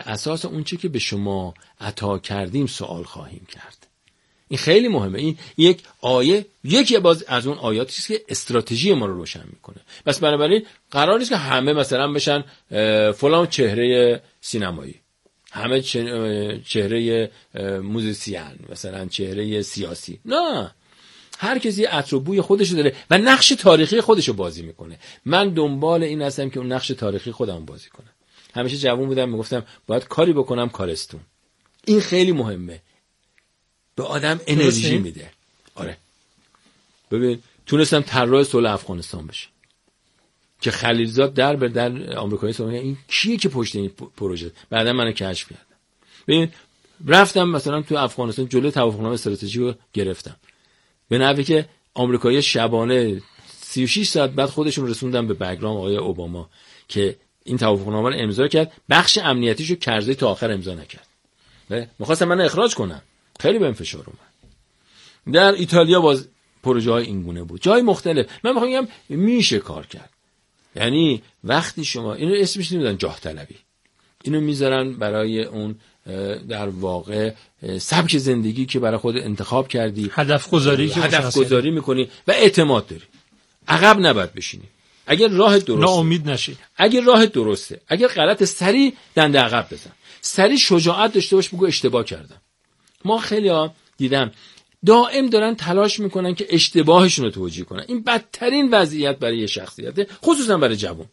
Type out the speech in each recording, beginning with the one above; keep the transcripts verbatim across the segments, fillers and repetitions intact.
اساس اون چی که به شما عطا کردیم سوال خواهیم کرد. این خیلی مهمه. این یک آیه، یکی باز از اون آیاتی است که استراتژی ما رو روشن میکنه. بس بنابراین قرار نیست که همه مثلا بشن فلان چهره سینمایی، همه چهره موزیسین، مثلا چهره سیاسی. نه، هر کسی اتروبوی خودشو داره و نقش تاریخی خودشو بازی میکنه. من دنبال این هستم که اون نقش تاریخی خودم بازی کنم. همیشه جوان بودم میگفتم باید کاری بکنم کارستون. این خیلی مهمه، به آدم انرژی میده. آره ببین تونستم طراح صلح افغانستان بشه که خلیلزاد در به در آمریکایی سوال این کیه که پشت این پروژه، بعدا منو کشف کردم. ببین رفتم مثلا تو افغانستان جلوی توافقنامه استراتژی رو گرفتم، به نحوی که آمریکایی شبانه سی و شش ساعت بعد خودشون رسوندن به بگرام آقای اوباما که این توافقنامه رو امضا کرد، بخش امنیتیشو کرزی تا آخر امضا نکرد. می‌خواستم منو اخراج کنن، خیلی بهم فشار اومد. در ایتالیا باز پروژه های این گونه بود، جای مختلف. من میخوام بگم میشه کار کرد. یعنی وقتی شما اینو اسمش نمیدن جاه طلبی، اینو میذارن برای اون در واقع سبک زندگی که برای خود انتخاب کردی، هدف گذاری که هدف گذاری میکنی و اعتماد داری. عقب نباید بشینی. اگر راه درسته ناامید نشی، اگر راه درسته، اگر غلط سری دنده عقب بزن، سری شجاعت داشته باش بگو اشتباه کردم. ما خیلی ها دیدم دائم دارن تلاش میکنن که اشتباهشون رو توجیه کنن. این بدترین وضعیت برای یه شخصیته، خصوصا برای جوان.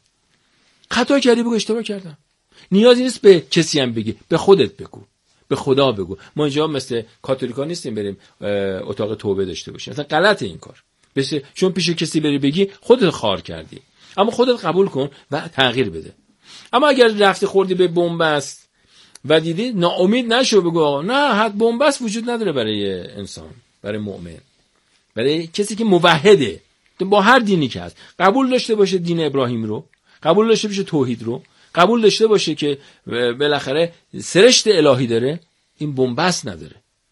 خطا کردی بگو اشتباه کردم. نیازی نیست به کسی هم بگی، به خودت بگو، به خدا بگو. ما اینجا مثل کاتولیکا نیستیم بریم اتاق توبه داشته باشیم، مثلا غلط این کار. بشه چون پیش کسی بری بگی خودت خار کردی، اما خودت قبول کن و تغییر بده. اما اگر رفتی خوردی به بنبست و دیدی ناامید نشو، بگو آقا نه، حد بنبست وجود نداره برای انسان، برای مؤمن، برای کسی که موحده با هر دینی که هست، قبول داشته باشه دین ابراهیم رو، قبول داشته باشه توحید رو، قبول داشته باشه که بالاخره سرشت الهی داره، این بنبست نداره.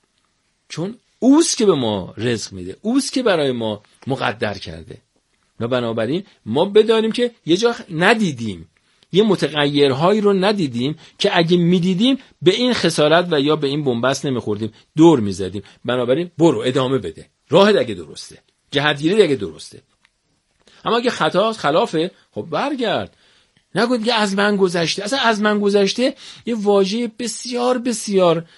چون اوست که به ما رزق میده، اوست که برای ما مقدر کرده. و بنابراین ما بدانیم که یه جا ندیدیم، یه متغیرهایی رو ندیدیم که اگه میدیدیم به این خسارت و یا به این بنبست نمیخوردیم، دور میزدیم. بنابراین برو ادامه بده، راهت اگه درسته، جهتگیری اگه درسته. اما اگه خطا خلافه، خب برگرد، نگو دیگه از من گذشته. اصلا از من گذشته یه واژه بسیار بسیار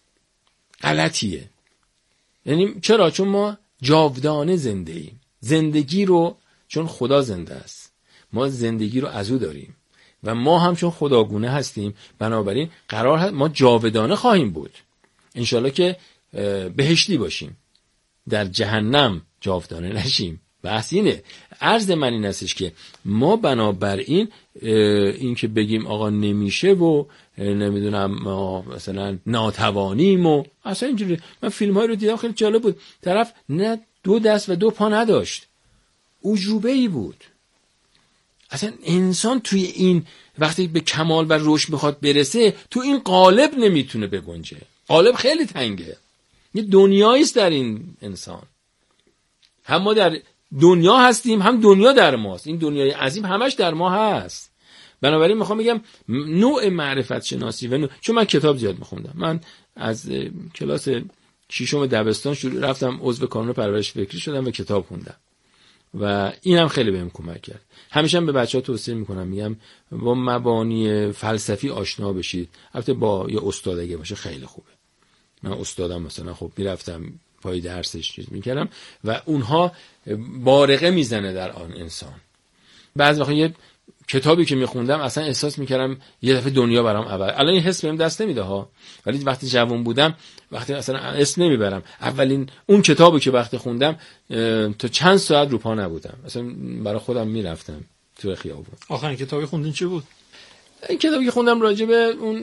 غلطیه. یعنی چرا؟ چون ما جاودانه زنده ایم. زندگی رو چون خدا زنده است، ما زندگی رو از او داریم و ما هم چون خداگونه هستیم، بنابراین قرار هست ما جاودانه خواهیم بود. انشالله که بهشتی باشیم، در جهنم جاودانه نشیم. بحث اینه. عرض من این هستش که ما بنابراین این که بگیم آقا نمیشه و نمیدونم ما مثلا ناتوانیم و اصلا اینجوری. من فیلم های رو دیدم خیلی جالب بود، طرف نه دو دست و دو پا نداشت، عجوبه‌ای بود. اصلا انسان توی این وقتی به کمال و رشد میخواد برسه، تو این قالب نمیتونه بگنجه. قالب خیلی تنگه. یه دنیایی است در این انسان. هم ما در دنیا هستیم، هم دنیا در ماست. این دنیای عظیم همش در ما هست. بنابراین میخوام بگم نوع معرفت شناسی و نوع... چون من کتاب زیاد میخوندم. من از کلاس ششم دبستان شروع رفتم عضو کانون پرورش فکری شدم و کتاب خوندم و اینم خیلی بهم کمک کرد. همیشه هم به بچه‌ها توصیه میکنم، میگم با مبانی فلسفی آشنا بشید. البته با یه استاد اگه باشه خیلی خوبه. من استادم مثلا خب میرفتم پای درسش چیز میکردم و اونها بارقه میزنه در آن انسان. بعضی وقتا یه کتابی که میخوندم اصلا احساس میکردم یه دفعه دنیا برام عوض. الان این حس بهم دست نمیده ها، ولی وقتی جوان بودم، وقتی اصلا اسم نمیبرم، اولین اون کتابی که وقتی خوندم تا چند ساعت رو پا نبودم، اصلا برای خودم میرفتم تو خیابون. آخرین کتابی خوندین چی بود؟ این کتابی که خوندم راجع به اون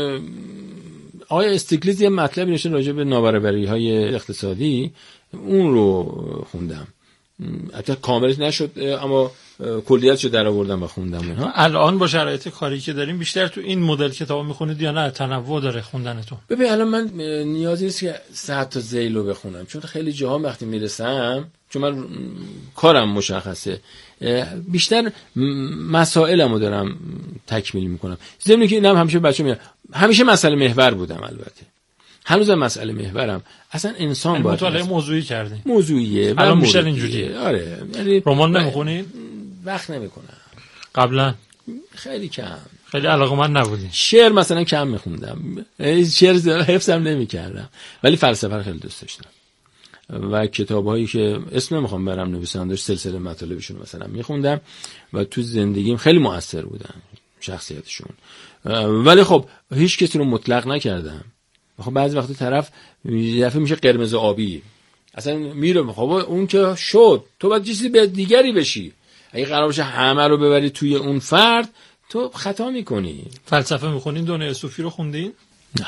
آقای استیگلیتز یه مطلبی نوشته راجع به نابرابری‌های اقتصادی، اون رو خوندم حتی کاملش نشد اما کلیتشو در آوردم و خوندم اینها. الان با شرایط کاری که داریم بیشتر تو این مدل کتاب میخونید یا نه تنوع داره خوندنتون؟ ببین الان من نیازی نیست که صد تا ذیل رو بخونم، چون خیلی جاها وقتی میرسم، چون من کارم مشخصه، بیشتر مسائلمو دارم تکمیل میکنم. ضمن که اینم همیشه بچه‌ها میگن همیشه مسئله محور بودم، البته هنوزم مسئله محورم. اصلا انسان باید مطالعه موضوعی کردین. موضوعیه الان بیشتر اینجوریه. آره یعنی رمان نمیخونین؟ وقت نمیکنم. قبلا خیلی کم. خیلی علاقه‌مند نبودین. شعر مثلا کم میخوندم، شعر حفظم نمیکردم، ولی فلسفه رو خیلی دوست داشتم و کتابایی که اسم نمیخوام برم نویسنده‌اش سلسله مطالبشون مثلا میخوندم و تو زندگیم خیلی مؤثر بودن شخصیتشون. ولی خب هیچ کسی رو مطلق نکردم. خب بعضی وقتا طرف یه دفعه میشه قرمز آبی، اصلا میره خب اون که شد، تو باید چیزی به دیگری بشی. اگه قرار باشه همه رو ببری توی اون فرد، تو خطا میکنی. فلسفه میخونین؟ دنیای صوفی رو خوندین؟ نه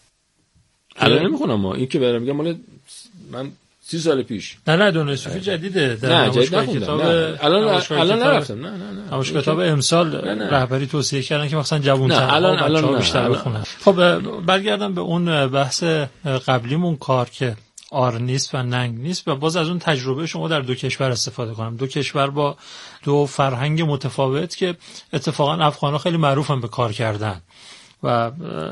الان نمیخونم. ما این که برام میگم مال من سی سال پیش. نه نه دنیای صوفی جدیده. در نه جدید نخوندم. نه. الان الان نرفتم. نه نه نه. همش کتاب امسال رهبری توصیه کردن که مثلا جوان‌تر الان الان بیشتر بخونن. خب برگردم به اون بحث قبلیمون، کار که آر نیست و ننگ نیست، و باز از اون تجربه شما در دو کشور استفاده کنم. دو کشور با دو فرهنگ متفاوت که اتفاقا افغان‌ها خیلی معروفن به کار کردن و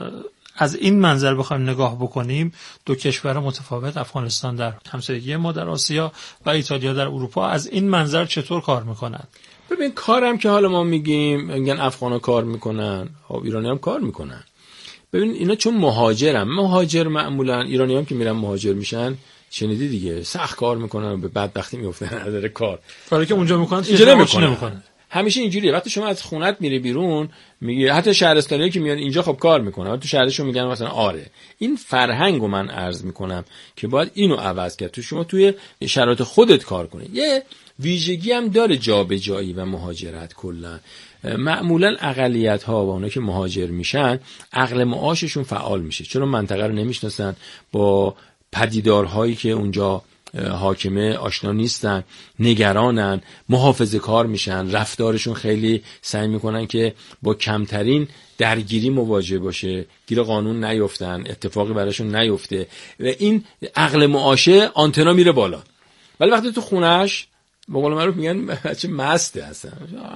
از این منظر بخوایم نگاه بکنیم، دو کشور متفاوت، افغانستان در همسایگی ما در آسیا و ایتالیا در اروپا، از این منظر چطور کار میکنن؟ ببین کارم که حالا ما میگیم میگن افغانا کار میکنن، خب ایرانی هم کار میکنن. ببین اینا چون مهاجرن، مهاجر معمولا ایرانی هم که میرن مهاجر میشن، شنیدی دیگه، سخت کار میکنن و به بدبختی میافتن نداره کار. کاری که اونجا میکنن اینجا نمیکنن. همیشه اینجوریه. وقتی شما از خونت میری بیرون، میگی حتی شهرستانیایی که میان اینجا خب کار میکنن، تو شهرشون میگن مثلا آره. این فرهنگو من عرض میکنم که باید اینو عوض کرد، تو شما توی شرایط خودت کار کنی. یه ویژگی هم داره جابجایی و مهاجرت کلا. معمولا اقلیت ها و اونا که مهاجر میشن، عقل معاششون فعال میشه، چون منطقه رو نمیشناسن، با پدیدارهایی که اونجا حاکمه آشنا نیستن، نگرانن، محافظه کار میشن، رفتارشون خیلی سعی میکنن که با کمترین درگیری مواجه باشه، گیر قانون نیفتن، اتفاقی براشون نیفته و این عقل معاشه آنتنا میره بالا. ولی وقتی تو خونش به قول معروف میگن بچه مسته، اصلا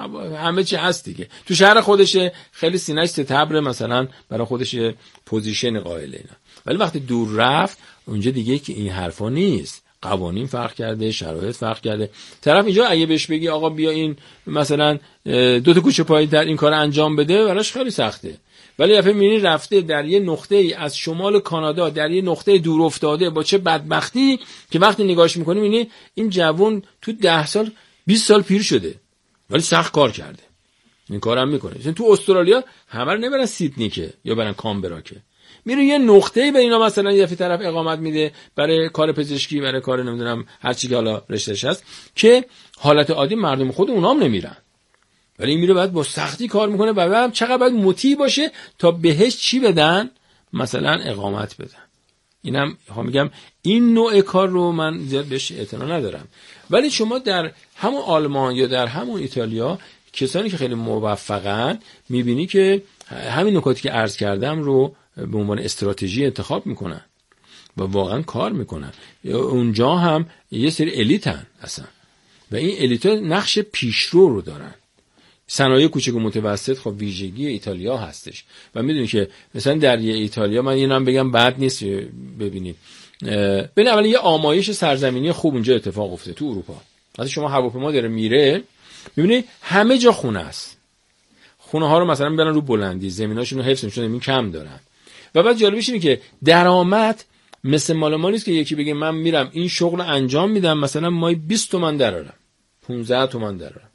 همه چی هست دیگه، تو شهر خودشه، خیلی سینه‌اش ستبره، مثلا برای خودش پوزیشن قائله اینا. ولی وقتی دور رفت اونجا دیگه که این حرفا نیست، قوانین فرق کرده، شرایط فرق کرده. طرف اینجا اگه بهش بگی آقا بیا این مثلا دو تا کوچه پایین‌تر این کار انجام بده، براش خیلی سخته. ولی دفعه می‌بینی رفته در یه نقطه‌ای از شمال کانادا، در یه نقطه دور افتاده، با چه بدبختی که وقتی نگاهش می‌کنی می‌بینی این جوون تو ده سال بیست سال پیر شده ولی سخت کار کرده، این کارم می‌کنه. مثلا تو استرالیا همه رو نمیرن سیدنی که یا برن کامبرا که، میره یه نقطه‌ای به اینا مثلا یه طرف اقامت میده برای کار پزشکی، برای کار نمیدونم هر چی که حالا رشتهش هست، که حالت عادی مردم خود اونام نمیرن، ولی این میره بعد با سختی کار میکنه و بعد چقدر باید مطیع باشه تا بهش چی بدن، مثلا اقامت بدن. اینم میگم این نوع کار رو من زیاد بهش اعتنا ندارم. ولی شما در همون آلمان یا در همون ایتالیا کسانی که خیلی موفقن میبینی که همین نکاتی که عرض کردم رو به عنوان استراتژی انتخاب میکنن و واقعا کار میکنن. اونجا هم یه سری الیتن اصلا و این الیتا نقش پیشرو رو دارن. صنایع کوچک و متوسط خب ویژگی ایتالیا هستش و میدونی که مثلا در یه ایتالیا، من اینم بگم بد نیست، ببینید ببین اولا یه آمایش سرزمینی خوب اونجا اتفاق افتاده تو اروپا. وقتی شما هواپیما داره میره میبینی همه جا خونه است، خونه ها رو مثلا میبرن رو بلندی، زمیناشون رو حفظ میشن، این کم دارن. و بعد جالبش اینه که درآمد مثل مال ما نیست که یکی بگه من میرم این شغل انجام میدم مثلا مای بیست تومن درارم، پانزده تومن درارم،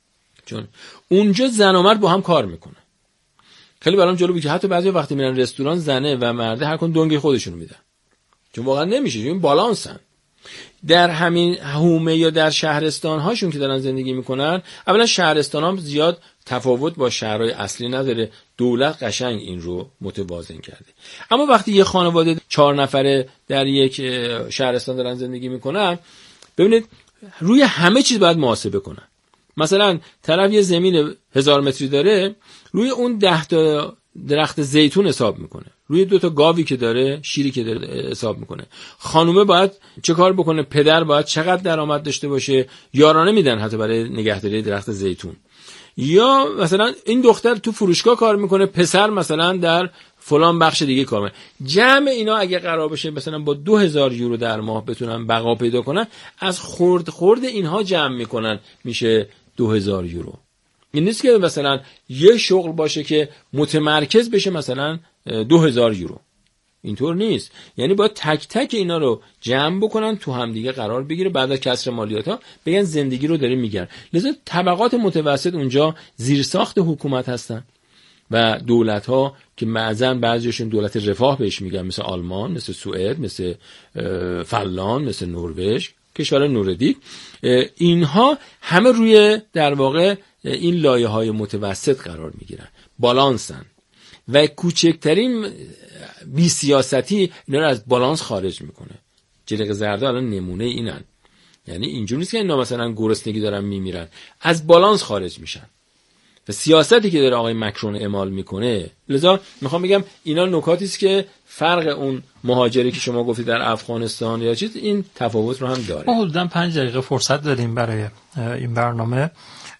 چون اونجا زن و مرد با هم کار میکنن. خیلی برام جالبه که حتی بعضی وقتی میرن رستوران زنه و مرده هر کدوم دنگ خودشونو میدن، چون واقعا نمیشه، چون بالانسن. در همین حومه یا در شهرستان هاشون که دارن زندگی میکنن، اولا شهرستان ها زیاد تفاوت با شهرهای اصلی نداره، دولت قشنگ این رو متوازن کرده. اما وقتی یه خانواده چهار نفره در یک شهرستان دارن زندگی میکنن، ببینید روی همه چیز باید محاسبه کنن. مثلا طرف یه زمین هزار متری داره، روی اون ده تا درخت زیتون حساب میکنه، روی دو تا گاوی که داره، شیری که داره حساب میکنه. خانومه باید چه کار بکنه، پدر باید چقدر درآمد داشته باشه، یارانه میدن حتی برای نگهداری درخت زیتون. یا مثلا این دختر تو فروشگاه کار میکنه، پسر مثلا در فلان بخش دیگه کار میکنه. جمع اینا اگه قرار بشه مثلا با دو هزار یورو در ماه بتونن بقا پیدا کنن، از خرد خرد اینها جمع میکنن میشه دو هزار یورو. این نیست که مثلا یه شغل باشه که متمرکز بشه مثلا دو هزار یورو. اینطور نیست. یعنی باید تک تک اینا رو جمع بکنن، تو هم دیگه قرار بگیره، بعد از کسر مالیات ها بگن زندگی رو داره میگن. لذا طبقات متوسط اونجا زیرساخت حکومت هستن و دولت ها که معظم بعضیشون دولت رفاه بهش میگن، مثل آلمان، مثل سوئد، مثل فنلاند، مثل نروژ، کشور نوردیک، اینها همه روی در واقع این لایه های متوسط قرار میگیرن، بالانسن و کوچکترین بی سیاستی اینا رو از بالانس خارج میکنه. جلیقه زرده الان نمونه اینن. یعنی اینجوری نیست که اینا مثلا گرسنگی دارن میمیرن، از بالانس خارج میشن. و سیاستی که داره آقای مکرون اعمال میکنه، لذا میخوام بگم اینا نکاتی است که فرق اون مهاجری که شما گفتید در افغانستان یا چیز، این تفاوت رو هم داره. ما حدوداً پنج دقیقه فرصت داریم برای این برنامه.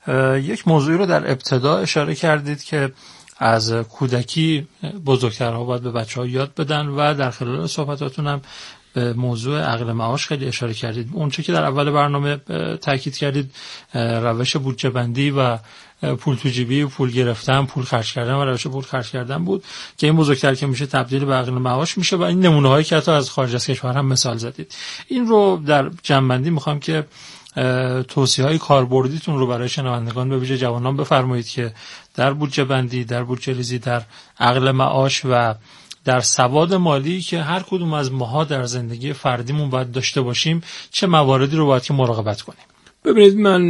یک موضوعی رو در ابتدا اشاره کردید که از کودکی بزرگترها باید به بچه‌ها یاد بدن و در خلال صحبتاتون هم به موضوع عقل معاش خیلی اشاره کردید. اون چه که در اول برنامه تاکید کردید روش بودجه بندی و پول تو جیبی، پول گرفتن، پول خرج کردن و روش پول خرج کردن بود که این بزرگتر که میشه تبدیل به عقل معاش میشه و این نمونه هایی که حتی از خارج از کشور هم مثال زدید. این رو در جمع‌بندی میخوام که توصیه‌های کاربردیتون رو برای شنوندگان به ویژه جوانان بفرمایید که در بودجه بندی، در بودجه ریزی، در عقل معاش و در سواد مالی که هر کدوم از ماها در زندگی فردیمون باید داشته باشیم، چه مواردی رو باید که مراقبت کنیم. ببینید، من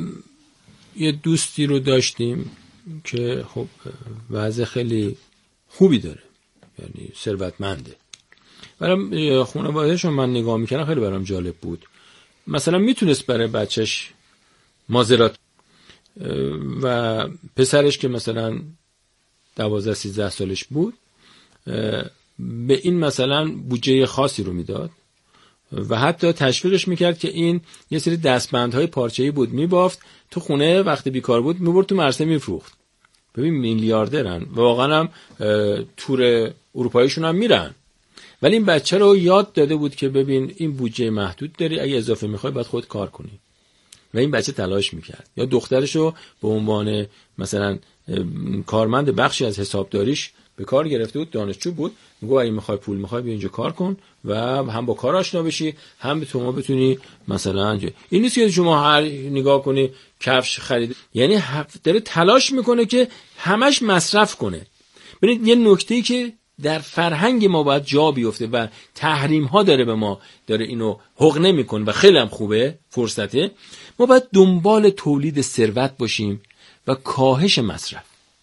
یه دوستی رو داشتیم که خب وضع خیلی خوبی داره، یعنی ثروتمنده. برام خانواده‌شون من نگاه می‌کردم خیلی برام جالب بود. مثلا میتونست برای بچهش مازرات و پسرش که مثلا دوازده سیزده سالش بود به این مثلا بودجه خاصی رو میداد و حتی تشویقش میکرد که این یه سری دستبندهای پارچه‌ای بود میبافت تو خونه، وقتی بیکار بود میبرد تو مرسه میفروخت. ببین میلیاردرن و واقعا هم تور اروپاییشون هم میرن، ولی این بچه رو یاد داده بود که ببین این بودجه محدود داری، اگه اضافه میخوای باید خود کار کنی. و این بچه تلاش میکرد. یا دخترش رو به عنوان مثلا کارمند بخشی از حسابداریش به کار گرفته بود، دانشجو بود، میگه اگه میخوای پول میخوای بیا اینجا کار کن و هم با کار آشنا بشی، هم به تو بتونی مثلا جا. این نیست که شما هر نگاه کنی کفش خرید، یعنی داره تلاش میکنه که همش مصرف کنه. ببینید یه نکته‌ای که در فرهنگ ما باید جا بیفته و تحریم ها داره به ما داره اینو حقنه میکنه و خیلی هم خوبه فرصته، ما باید دنبال تولید ثروت باشیم و کاهش مصرف.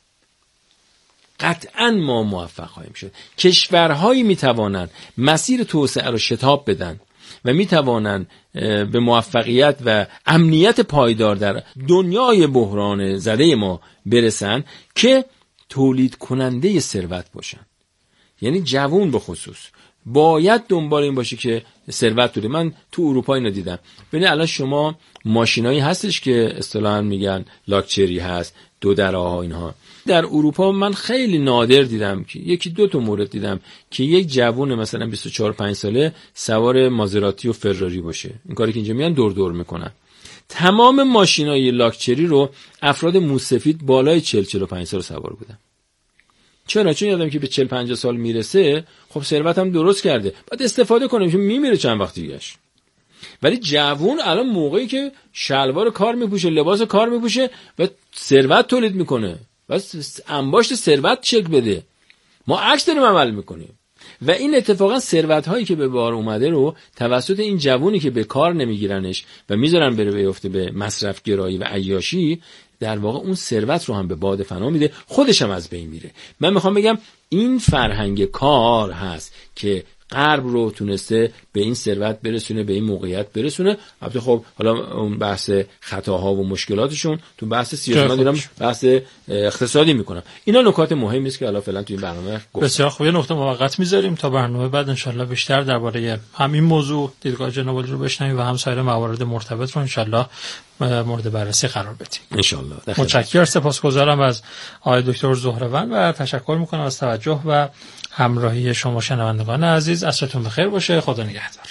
قطعا ما موفق خواهیم شد. کشورهایی میتوانند مسیر توسعه رو شتاب بدن و میتوانند به موفقیت و امنیت پایدار در دنیای بحران زده ما برسن که تولید کننده ثروت باشن. یعنی جوون به خصوص باید دنبال این باشه که ثروت توله. من تو اروپا اینو دیدم. ببین الان شما ماشینایی هستش که اصطلاحاً میگن لاکچری هست، دو درها اینها. در اروپا من خیلی نادر دیدم که یکی دو تا مورد دیدم که یک جوون مثلا بیست و چهار پنج ساله سوار مازراتی و فراری باشه. این کاری که اینجا میان دور دور میکنن. تمام ماشینای لاکچری رو افراد موسفید بالای چهل چهل و پنج سال سوار بودن. چرا؟ چون یادم که به چهل پنجاه سال میرسه خب ثروت هم درست کرده، باید استفاده کنیم که میمیره چند وقت دیگهش. ولی جوون الان موقعی که شلوار کار میپوشه، لباس کار میپوشه و ثروت تولید میکنه، بس انباشت ثروت شکل بده. ما عکس داریم عمل میکنیم و این اتفاقا ثروت هایی که به بار اومده رو توسط این جوونی که به کار نمیگیرنش و میذارن بره بیفته به مصرف گرایی و عیاشی، در واقع اون ثروت رو هم به باد فنا میده، خودش هم از بین میره. من میخوام بگم این فرهنگ کار هست که غرب رو تونسته به این ثروت برسونه، به این موقعیت برسونه. البته خب حالا اون بحث خطاها و مشکلاتشون تو بحث سیاست من دیدم بحث اقتصادی میکنم. اینا نکات مهمی است که حالا فعلا تو این برنامه گفتم. بسیار خوب، یه نقطه موقت میذاریم تا برنامه بعد ان شاءالله بیشتر درباره همین موضوع دیدگاه جناب عالی رو بشنویم و هم سایر موارد مرتبط رو ان شاءالله مورد بررسی قرار بدیم ان شاءالله. متشکرم، سپاسگزارم از آقای دکتر زهروند و تشکر میکنم از توجه و همراهی شما شنوندگان عزیز. عصرتون بخیر باشه. خدا نگهدار.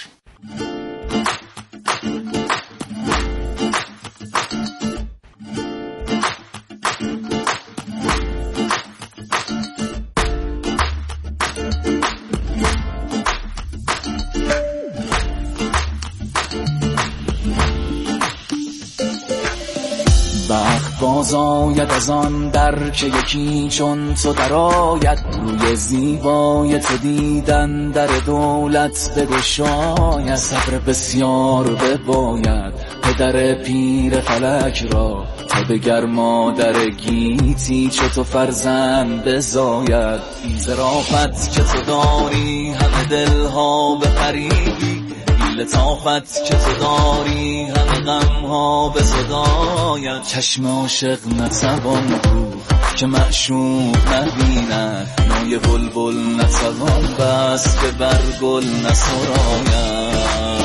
بازاید از آن در که یکی چون تو درآید، روی زیبای تو دیدن در دولت بگشاید. صبر بسیار بباید پدر پیر فلک را، تا دگر مادر گیتی چو تو فرزند بزاید. این ظرافت که تو داری همه دلها بفریبی، لطافت که تو داری همه غمها به صداید. چشم عاشق نتوان بود که معشوق نبیند، نای بلبل نتوان بست که بر گل نسراید.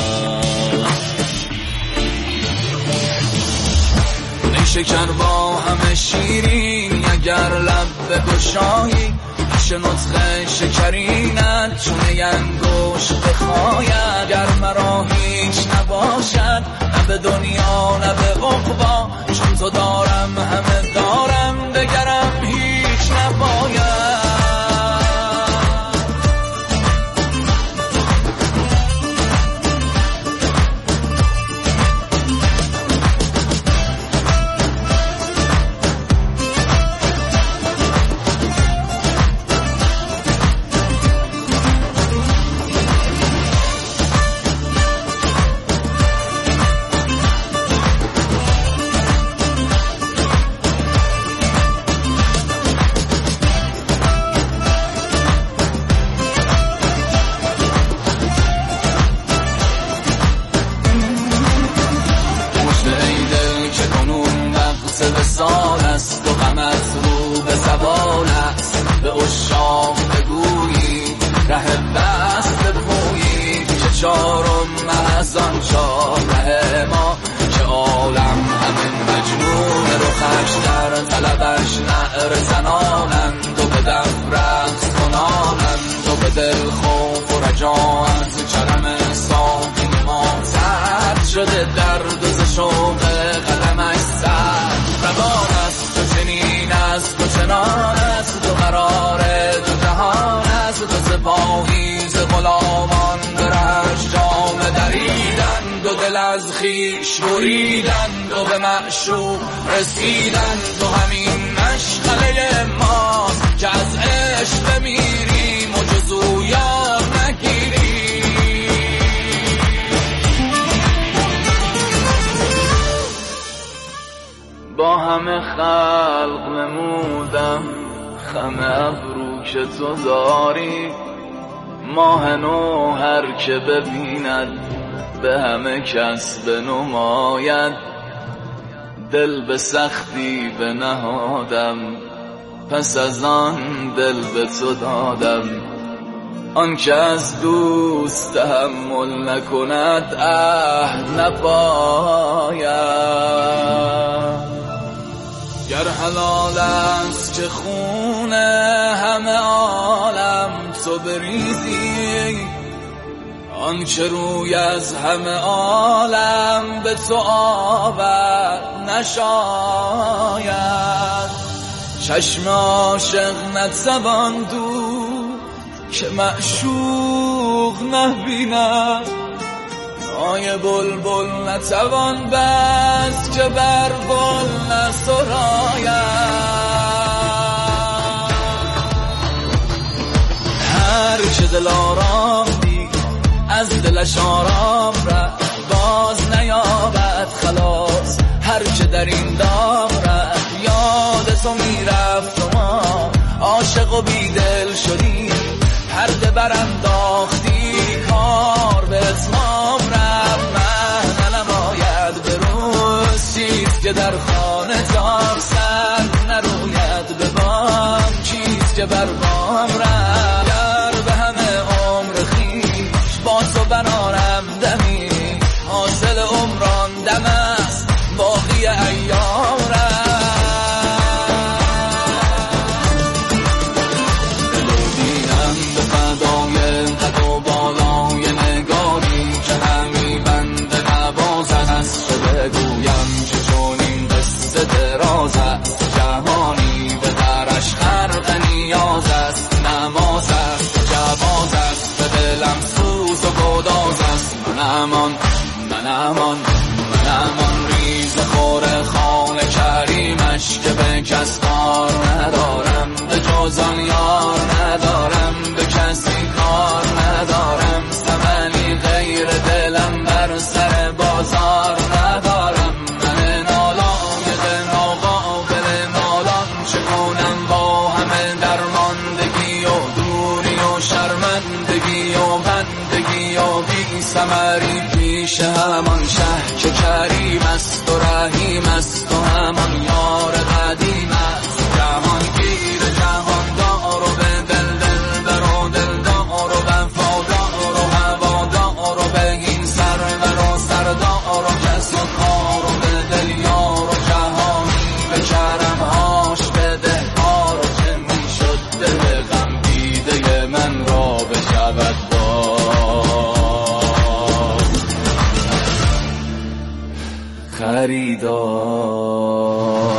نیشکر با همه شیرین اگر لب بگشایی، پیش نطق شکرینت چونه انگشت بخاید. گر مرا هیچ نباشد نه به دنیا نه به عقبا، چون تو دارم همه دارم دگرم هیچ نباید. چارم از آن چاره ما که عالم همین مجنون رخش در طلبش نعر زنانند و به دف رقص کنانند و به دل خوف و رجا از کرم ساقی ما سرد شده درد و ز شوق قدمش سرد روان است تو چنین است تو چنان است تو قرار تو جهان است تو سپاهی ز غلامان برش جام دریدند و دل از خویش بریدند و به معشوق رسیدند و همین مشغله ماست که از عشق بمیریم و جز او یاد نگیریم. با همه خلق نمودم خم ابرو که تو داری، ماه نو هر که ببیند به همه کس بنماید. دل به سختی بنهادم پس از آن دل به تو دادم، آن که از دوست تحمل نکند عهد نپاید. گر حلال است که خون همه عالم تو بریزی، آن که روی از همه عالم به تو آورد نشاید. چشم عاشق نتوان دور که معشوق نبیند، نای بلبل نتوان بست که بر گل نسراید. هر چه دل آرام دید از دلش آرام رفت، باز نیابد خلاص هر چه در این دام رفت. یاد تو میرفت و ما عاشق و بیدل شدیم، پرده برانداختیم که برقام رفت، گر به همه عمر خیش با تو برارم دمی، حاصل عمران دم است باقی ایام رفت. دلو بینم به فدای قد و بالای نگاری که همی بند نواز است، چه بگویم که چون این قصه دراز است، جهانی به درش خرق نیاز است، نماز است جواز است، به دلم سوز و گداز است. من امان من امان من امان ریز خور خال کریمش که به کس کار ندارم، به جز آن یار ندارم، به کسی کار ندارم، ثمنی غیر دلم بر سر بازار ندارم. من نالایق ناقابل نالان چه کنم با همه درماندگی و دوری و شرمندگی و بندگی و بی ثمری پیش همان شه که کریم است و رحیم است و همان یار قدیم است، جهان گیر جهان دار و به دل دل بر و دل دار و وفادار و هوادار و به این سرور و سردار و کس و کار و به دل یار و جهانی به کرمهاش بده ها رو که می شد دل غم دیده من را بشود خریدار.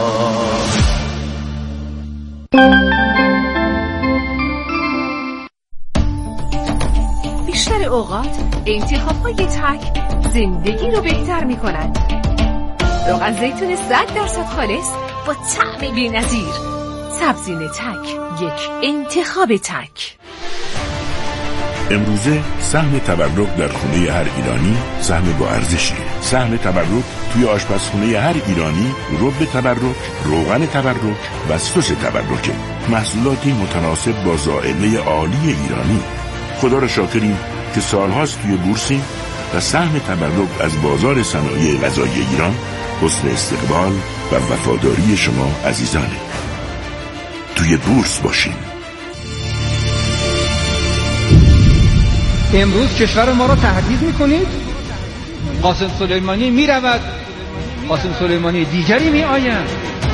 بیشتر اوقات انتخاب‌های تک زندگی رو بهتر می‌کنند. روغن زیتون صد درصد خالص با طعم بی‌نظیر. سبزینه تک، یک انتخاب تک. امروزه سهم تبرک در خونه هر ایرانی سهم با ارزشیه. سهم تبرک توی آشپزخونه هر ایرانی رب تبرک، روغن تبرک و سس تبرکه. محصولاتی متناسب با ذائقه عالی ایرانی. خدا را شاکریم که سالهاست توی بورسیم و سهم تبرک از بازار صنایع غذایی ایران حسن استقبال و وفاداری شما عزیزانه. توی بورس باشیم. امروز کشور ما را تهدید میکنید. قاسم سلیمانی میرود، قاسم سلیمانی دیگری میآیند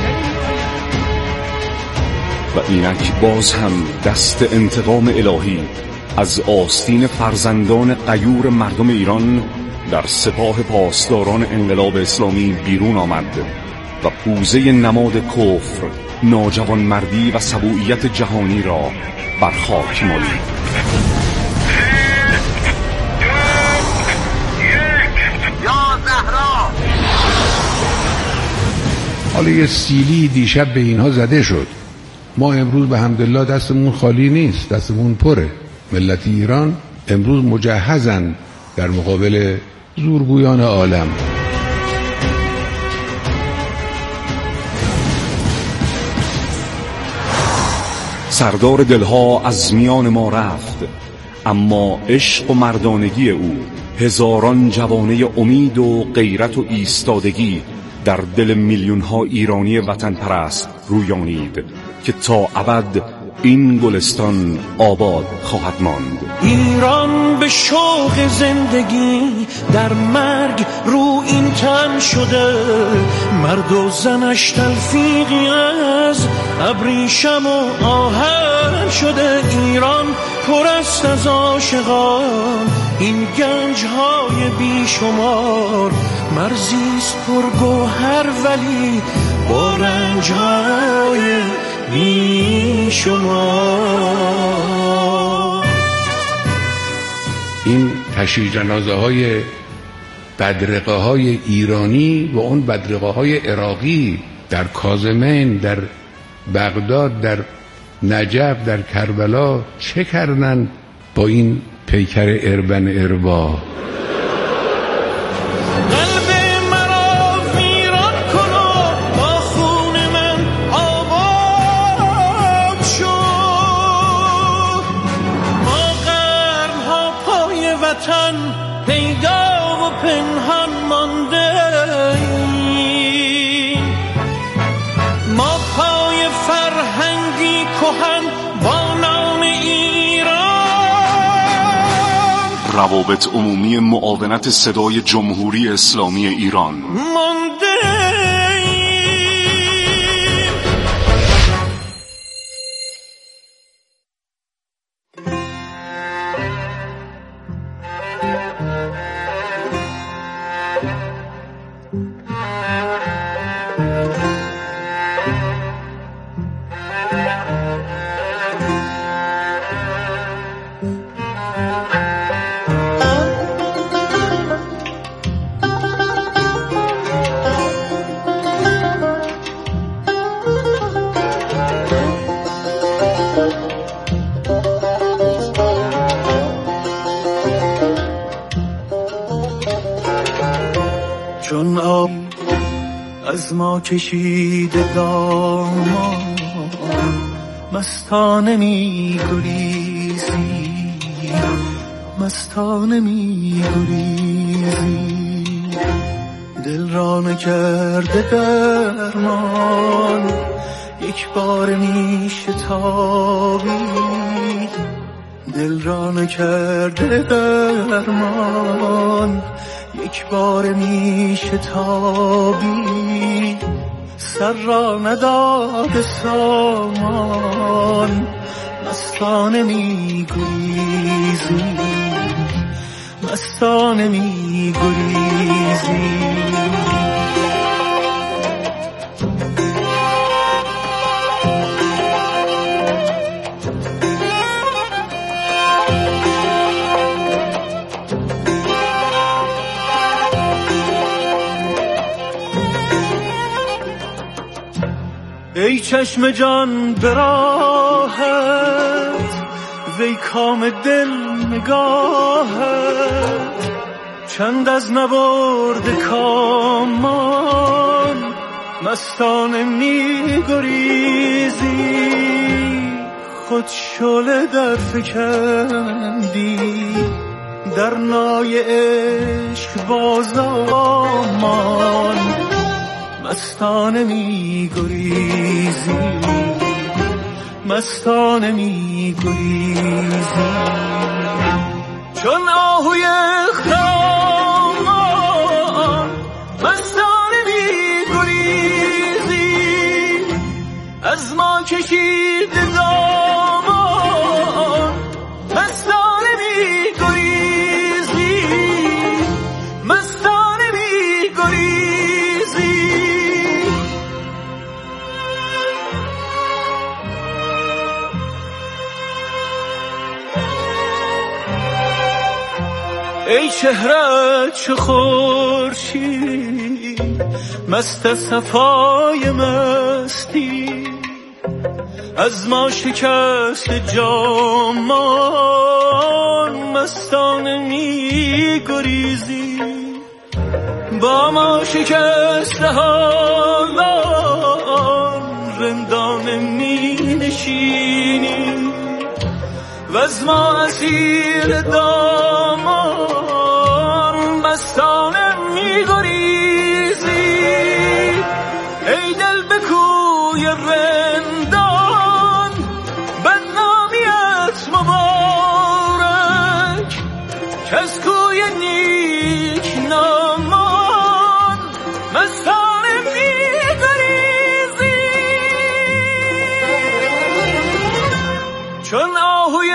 و اینک باز هم دست انتقام الهی از آستین فرزندان غیور مردم ایران در سپاه پاسداران انقلاب اسلامی بیرون آمد و پوزه نماد کفر، ناجوانمردی و سبوعیت جهانی را بر خاک مالید. حالا یه سیلی دیشب به اینها زده شد. ما امروز به حمدالله دستمون خالی نیست، دستمون پره. ملت ایران امروز مجهزن در مقابل زورگویان عالم. سردار دلها از میان ما رفت، اما عشق و مردانگی او هزاران جوانه امید و غیرت و ایستادگی در دل میلیون ها ایرانی وطن پرست رویانید که تا ابد این گلستان آباد خواهد ماند. ایران به شوق زندگی در مرگ رو این تن شده، مرد و زنش تلفیقی از ابریشم و آهن شده. ایران پر است از عاشقان، این گنج های بی شمار، مرزیست پر گوهر ولی با رنج های بی شمار. این تشییع جنازه های بدرقه های ایرانی و اون بدرقه های عراقی در کاظمین، در بغداد، در نجف، در کربلا چه کردن با این پیکر اربن اربا؟ پیدا و پنهان مانده ایم، ما پای فرهنگی کهن روابط عمومی معاونت صدای جمهوری اسلامی ایران. مانده چون آب از ما کشیده دامان، مستانه می گریزی، مستانه می گریزی، دل را نکرده درمان، یک بار می شتابی، دل را نکرده درمان، یک بار می شتابی، سر را نداده سامان، مستانه می گریزی، مستانه می گریزی. ای چشم جان به راحت، وی کام دل نگاهت، چند از نبرد کامان، مستانه می گریزی، خود شعله در فکندی، در نای عشق بازامان، مستانه می گریزی، مستانه می گریزی، چون آهوی خرامان، مستانه می گریزی، از ما کشید دامان، مستانه می گریزی، مستانه می گریزی. ای چهره چو خورشید، مست صفای مستی، از ما شکست جامان، مستانه می گریزی، با ما شکست حالان، رندانه می نشینی، و از ما اسیر دامان، مستانه می گریزی، ای دل به کوی رندان، بدنامیت مبارک، که از کوی نیک نامان، مستانه می گریزی، چون آهوی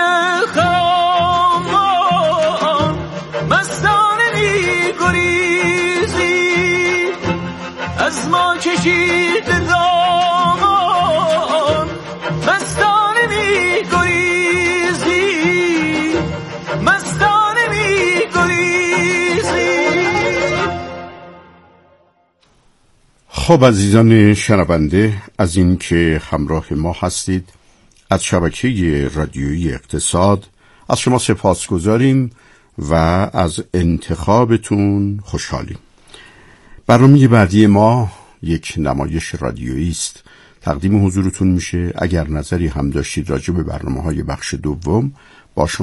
خرامان، مستانه می گریزی، از ما کشید دامان، مستانه می گریزی، مستانه می گریزی. خب عزیزان شنونده، از این که همراه ما هستید، از شبکه رادیویی اقتصاد از شما سپاسگزاریم و از انتخابتون خوشحالیم. برنامه بعدی ما یک نمایش رادیویی است، تقدیم حضورتون میشه. اگر نظری هم داشتید راجع به برنامه‌های بخش دوم با شما